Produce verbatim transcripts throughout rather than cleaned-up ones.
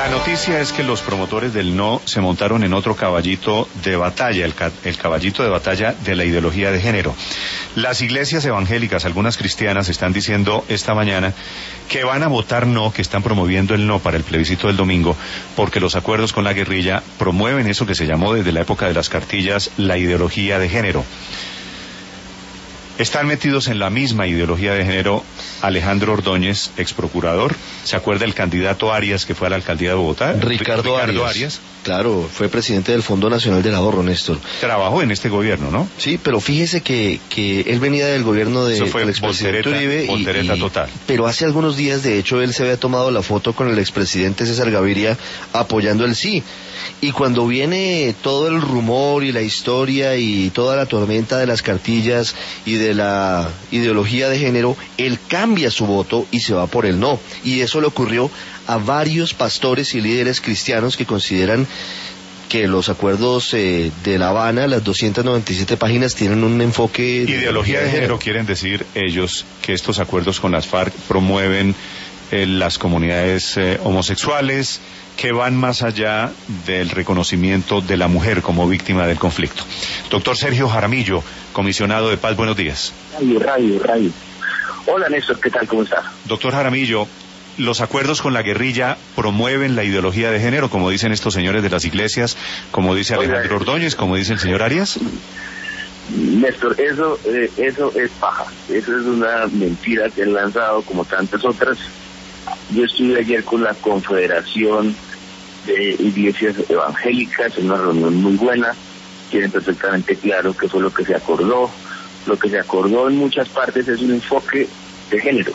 La noticia es que los promotores del no se montaron en otro caballito de batalla, el, ca el caballito de batalla de la ideología de género. Las iglesias evangélicas, algunas cristianas, están diciendo esta mañana que van a votar no, que están promoviendo el no para el plebiscito del domingo, porque los acuerdos con la guerrilla promueven eso que se llamó desde la época de las cartillas la ideología de género. Están metidos en la misma ideología de género Alejandro Ordóñez, ex procurador. ¿Se acuerda el candidato Arias que fue a la alcaldía de Bogotá? Ricardo, Ricardo Arias. Arias. Claro, fue presidente del Fondo Nacional del Ahorro, Néstor. Trabajó en este gobierno, ¿no? Sí, pero fíjese que, que él venía del gobierno de, Eso fue del expresidente Uribe. Y, y, total. Pero hace algunos días, de hecho, él se había tomado la foto con el expresidente César Gaviria apoyando el sí. Y cuando viene todo el rumor y la historia y toda la tormenta de las cartillas y de la ideología de género, él cambia su voto y se va por el no. Y eso le ocurrió a varios pastores y líderes cristianos que consideran que los acuerdos eh, de La Habana, las doscientas noventa y siete páginas, tienen un enfoque... De ideología de género, quieren decir ellos que estos acuerdos con las FARC promueven eh, las comunidades eh, homosexuales, que van más allá del reconocimiento de la mujer como víctima del conflicto. Doctor Sergio Jaramillo, comisionado de Paz, buenos días. Radio, radio, radio. Hola Néstor, ¿qué tal? ¿Cómo está? Doctor Jaramillo, ¿los acuerdos con la guerrilla promueven la ideología de género, como dicen estos señores de las iglesias, como dice Alejandro Ordóñez, como dice el señor Arias? Néstor, eso, eh, eso es paja. Eso es una mentira que han lanzado como tantas otras. Yo estuve ayer con la Confederación de Iglesias Evangélicas en una reunión muy buena. Tienen perfectamente claro qué fue lo que se acordó. Lo que se acordó en muchas partes es un enfoque de género.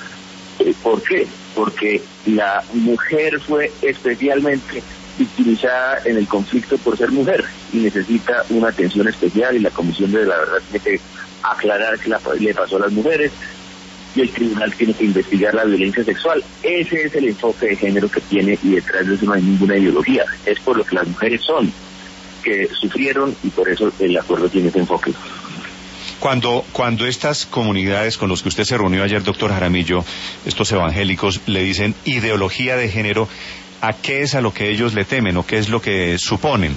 ¿Por qué? Porque la mujer fue especialmente victimizada en el conflicto por ser mujer y necesita una atención especial, y la Comisión de la Verdad tiene que aclarar qué le pasó a las mujeres, y el tribunal tiene que investigar la violencia sexual. Ese es el enfoque de género que tiene, y detrás de eso no hay ninguna ideología. Es por lo que las mujeres son, que sufrieron, y por eso el acuerdo tiene ese enfoque. Cuando, cuando estas comunidades con los que usted se reunió ayer, doctor Jaramillo, estos evangélicos, le dicen ideología de género, ¿a qué es a lo que ellos le temen o qué es lo que suponen?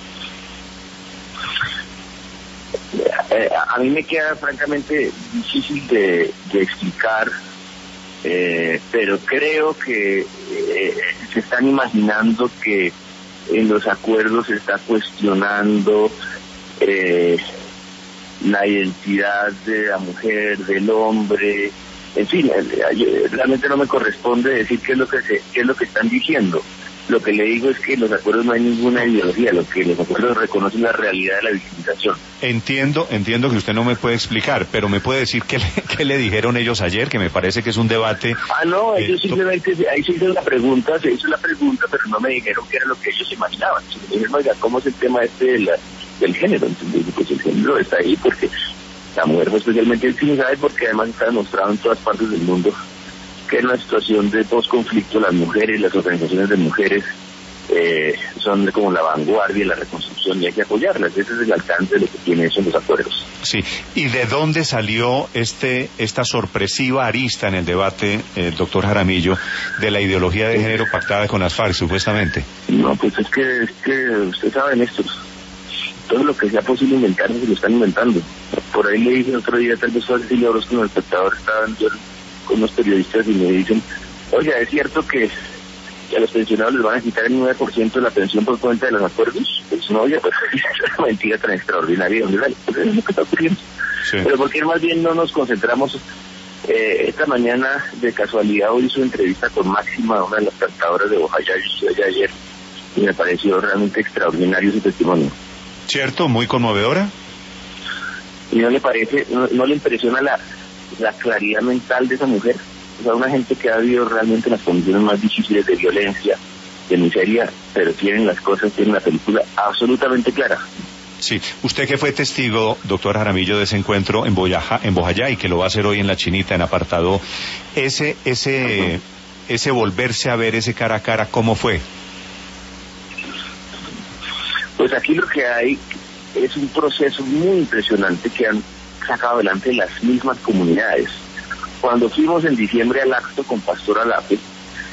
Eh, a mí me queda francamente difícil de, de explicar, eh, pero creo que eh, se están imaginando que en los acuerdos se está cuestionando eh, la identidad de la mujer, del hombre, en fin, realmente no me corresponde decir qué es lo que se, qué es lo que están diciendo. Lo que le digo es que en los acuerdos no hay ninguna ideología, lo que los acuerdos reconocen la realidad de la victimización. Entiendo, entiendo que usted no me puede explicar, pero me puede decir qué le, qué le dijeron ellos ayer, que me parece que es un debate. Ah, no, eh, ellos simplemente, ahí se hizo la pregunta, se hizo la pregunta, pero no me dijeron qué era lo que ellos imaginaban. Se me dijeron, oiga, ¿cómo es el tema este de la, del género? Entonces, pues el género está ahí porque la mujer fue especialmente victimizada, porque además está demostrado en todas partes del mundo que en una situación de posconflicto las mujeres, las organizaciones de mujeres eh, son como la vanguardia de la reconstrucción y hay que apoyarlas. Ese es el alcance de lo que tiene eso en los acuerdos. Sí, ¿y de dónde salió este esta sorpresiva arista en el debate, eh, doctor Jaramillo, de la ideología de género pactada con las FARC, supuestamente? No, pues es que, es que usted sabe, Néstor, todo lo que sea posible inventar se lo están inventando. Por ahí le dije otro día, tal vez fue Cecilia Orozco, con el espectador, estaban yo con unos periodistas y me dicen, oye, ¿es cierto que a los pensionados les van a quitar el nueve por ciento de la pensión por cuenta de los acuerdos? Pues no, oye, pues es una mentira tan extraordinaria. Pues es lo que está ocurriendo. Sí. Pero porque más bien no nos concentramos. Eh, esta mañana, de casualidad, hoy hizo entrevista con Máxima, una de las cantadoras de Bojayá, yo estuve allá ayer, y me pareció realmente extraordinario su testimonio. ¿Cierto? ¿Muy conmovedora? ¿Y no le parece, no, no le impresiona la, la claridad mental de esa mujer? O sea, una gente que ha vivido realmente las condiciones más difíciles de violencia, de miseria, pero tienen las cosas, tienen la película absolutamente clara. Sí, usted que fue testigo, doctor Jaramillo, de ese encuentro en Boyajá, en Bojayá, y que lo va a hacer hoy en La Chinita, en apartado, ese, ese, uh-huh. ese volverse a ver, ese cara a cara, ¿cómo fue? Pues aquí lo que hay es un proceso muy impresionante que han sacado adelante las mismas comunidades. Cuando fuimos en diciembre al acto con Pastor Alape,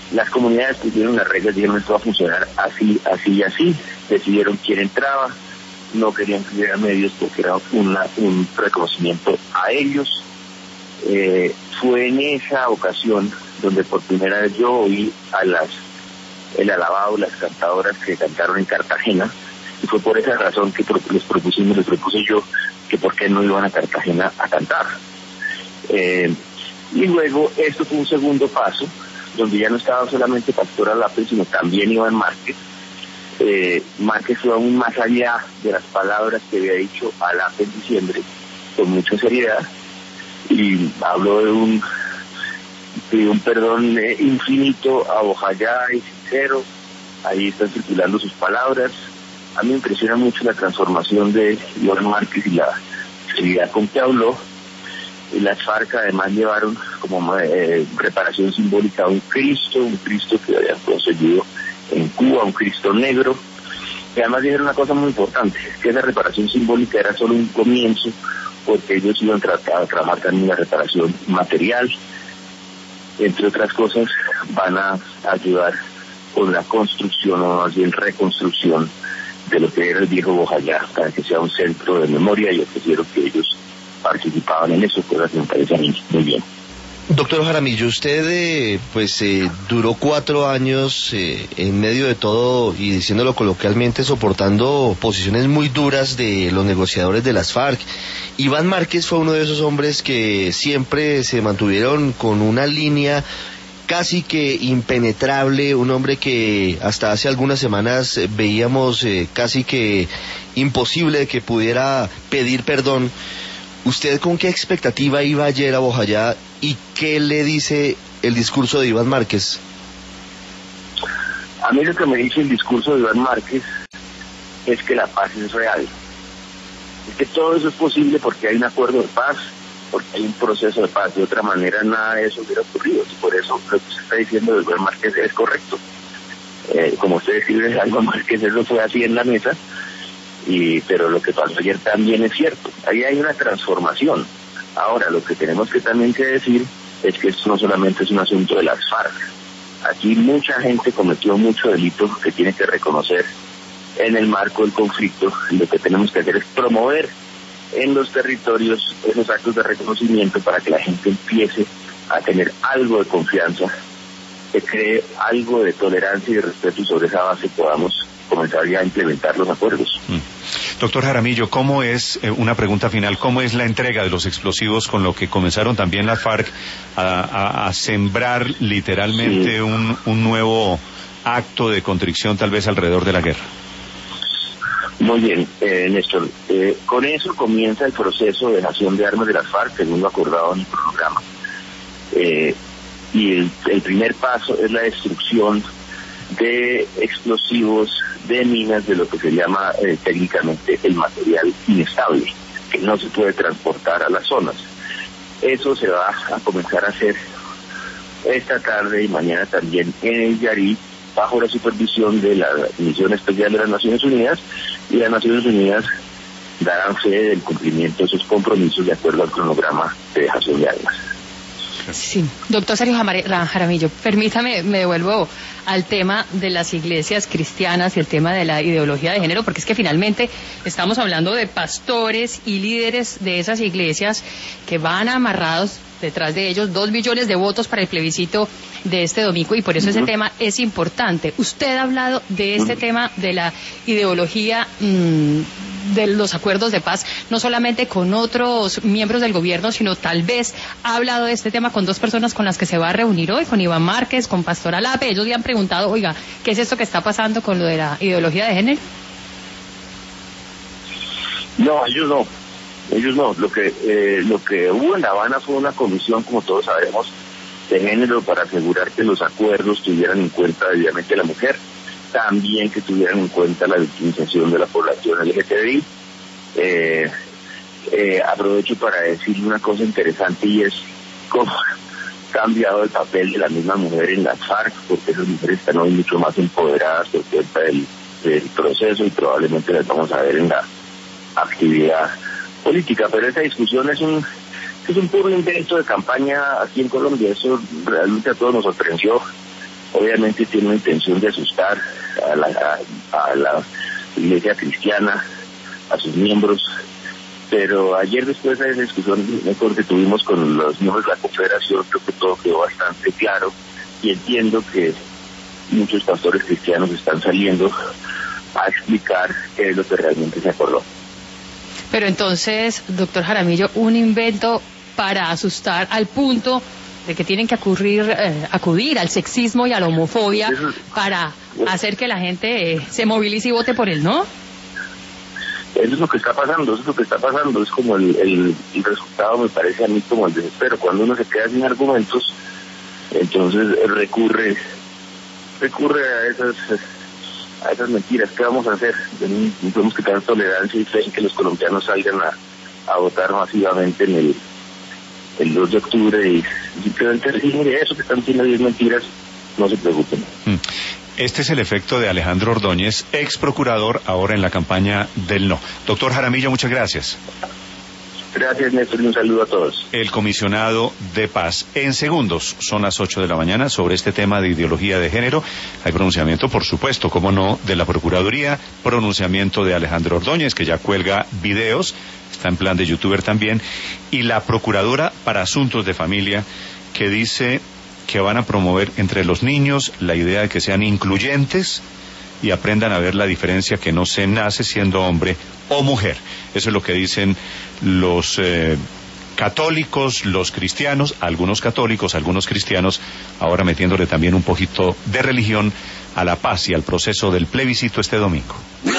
Las comunidades pusieron las reglas, dijeron esto va a funcionar así, así y así, decidieron quién entraba, no querían que hubiera medios porque era una, un reconocimiento a ellos. Eh, fue en esa ocasión donde por primera vez yo oí a las el alabado, las cantadoras que cantaron en Cartagena, y fue por esa razón que les propusimos, les propuse yo que por qué no iban a Cartagena a cantar. Eh, y luego esto fue un segundo paso, donde ya no estaba solamente Pastora Lape, sino también Iván Márquez. Eh, Márquez fue aún más allá de las palabras que había dicho a Lape en diciembre, con mucha seriedad, y habló de un, de un perdón eh, infinito a Bojayá y sincero. Ahí están circulando sus palabras. A mí me impresiona mucho la transformación de Iván Márquez y la seriedad con que habló. Y las FARC además llevaron como eh, reparación simbólica a un Cristo, un Cristo que habían conseguido en Cuba, un Cristo negro. Y además dijeron una cosa muy importante, que esa reparación simbólica era solo un comienzo, porque ellos iban a tratar, a tramar también la reparación material. Entre otras cosas, van a ayudar con la construcción, o más bien reconstrucción, de lo que era el viejo Bojayá, para que sea un centro de memoria, y ofrecieron que ellos participaban en eso, cosas que me parece a mí muy bien. Doctor Jaramillo, usted eh, pues eh, duró cuatro años eh, en medio de todo, y diciéndolo coloquialmente, soportando posiciones muy duras de los negociadores de las FARC. Iván Márquez fue uno de esos hombres que siempre se mantuvieron con una línea casi que impenetrable, un hombre que hasta hace algunas semanas veíamos eh, casi que imposible que pudiera pedir perdón. ¿Usted con qué expectativa iba ayer a Bojayá y qué le dice el discurso de Iván Márquez? A mí lo que me dice el discurso de Iván Márquez es que la paz es real. Es que todo eso es posible porque hay un acuerdo de paz, porque hay un proceso de paz. De otra manera nada de eso hubiera ocurrido. Y por eso lo que se está diciendo de Iván Márquez es correcto. Eh, como usted decía, Iván Márquez eso fue así en la mesa. Y, pero lo que pasó ayer también es cierto, ahí hay una transformación. Ahora, lo que tenemos que también que decir es que esto no solamente es un asunto de las FARC. Aquí mucha gente cometió mucho delito que tiene que reconocer en el marco del conflicto, y lo que tenemos que hacer es promover en los territorios esos actos de reconocimiento para que la gente empiece a tener algo de confianza, que cree algo de tolerancia y de respeto, y sobre esa base podamos comenzar ya a implementar los acuerdos. Mm. Doctor Jaramillo, ¿cómo es, eh, una pregunta final, cómo es la entrega de los explosivos con lo que comenzaron también las FARC a, a, a sembrar literalmente sí. un, un nuevo acto de contrición tal vez alrededor de la guerra? Muy bien, eh, Néstor. Eh, con eso comienza el proceso de dejación de armas de las FARC, según lo acordado en el programa. Eh, y el, el primer paso es la destrucción de explosivos, de minas, de lo que se llama eh, técnicamente el material inestable, que no se puede transportar a las zonas. Eso se va a comenzar a hacer esta tarde y mañana también en el Yarí, bajo la supervisión de la Misión Especial de las Naciones Unidas, y las Naciones Unidas darán fe del cumplimiento de sus compromisos de acuerdo al cronograma de dejación de armas. Sí, doctor Sergio Jaramillo, permítame, me devuelvo al tema de las iglesias cristianas y el tema de la ideología de género, porque es que finalmente estamos hablando de pastores y líderes de esas iglesias que van amarrados detrás de ellos dos billones de votos para el plebiscito de este domingo, y por eso ese tema es importante. Usted ha hablado de este tema de la ideología mmm, de los acuerdos de paz, no solamente con otros miembros del gobierno, sino tal vez ha hablado de este tema con dos personas con las que se va a reunir hoy, con Iván Márquez, con Pastora Lape. Ellos le han preguntado, oiga, ¿qué es esto que está pasando con lo de la ideología de género? No, ellos no. Ellos no. Lo que eh, lo que hubo en La Habana fue una comisión, como todos sabemos, de género, para asegurar que los acuerdos tuvieran en cuenta debidamente a la mujer, también que tuvieran en cuenta la victimización de la población L G T B I. Eh, eh, aprovecho para decirle una cosa interesante, y es cómo ha cambiado el papel de la misma mujer en las FARC, porque esas mujeres están hoy mucho más empoderadas por cuenta del, del proceso, y probablemente las vamos a ver en la actividad política. Pero esta discusión es un es un puro invento de campaña aquí en Colombia. Eso realmente a todos nos sorprendió. obviamente tiene una intención de asustar a la, a, a la iglesia cristiana, a sus miembros, pero ayer después de esa discusión que tuvimos con los miembros de la Confederación, creo que todo quedó bastante claro y entiendo que muchos pastores cristianos están saliendo a explicar qué es lo que realmente se acordó. Pero entonces, doctor Jaramillo, un invento para asustar al punto de que tienen que acudir, eh, acudir al sexismo y a la homofobia eso, para hacer que la gente eh, se movilice y vote por él, ¿no? Eso es lo que está pasando, eso es lo que está pasando, es como el, el, el resultado, me parece a mí como el desespero. Cuando uno se queda sin argumentos, entonces recurre recurre a esas a esas mentiras. ¿Qué vamos a hacer? Tenemos que tener tolerancia y fe en que los colombianos salgan a, a votar masivamente en el, el dos de octubre y simplemente decir, mire, eso que están diciendo diez mentiras, no se preocupen. Mm. Este es el efecto de Alejandro Ordóñez, ex procurador, ahora en la campaña del no. Doctor Jaramillo, muchas gracias. Gracias, Néstor, y un saludo a todos. El comisionado de paz. En segundos, son las ocho de la mañana, sobre este tema de ideología de género. Hay pronunciamiento, por supuesto, como no, de la Procuraduría, pronunciamiento de Alejandro Ordóñez, que ya cuelga videos, está en plan de youtuber también, y la Procuradora para Asuntos de Familia, que dice que van a promover entre los niños la idea de que sean incluyentes y aprendan a ver la diferencia, que no se nace siendo hombre o mujer. Eso es lo que dicen los eh, católicos, los cristianos, algunos católicos, algunos cristianos, ahora metiéndole también un poquito de religión a la paz y al proceso del plebiscito este domingo.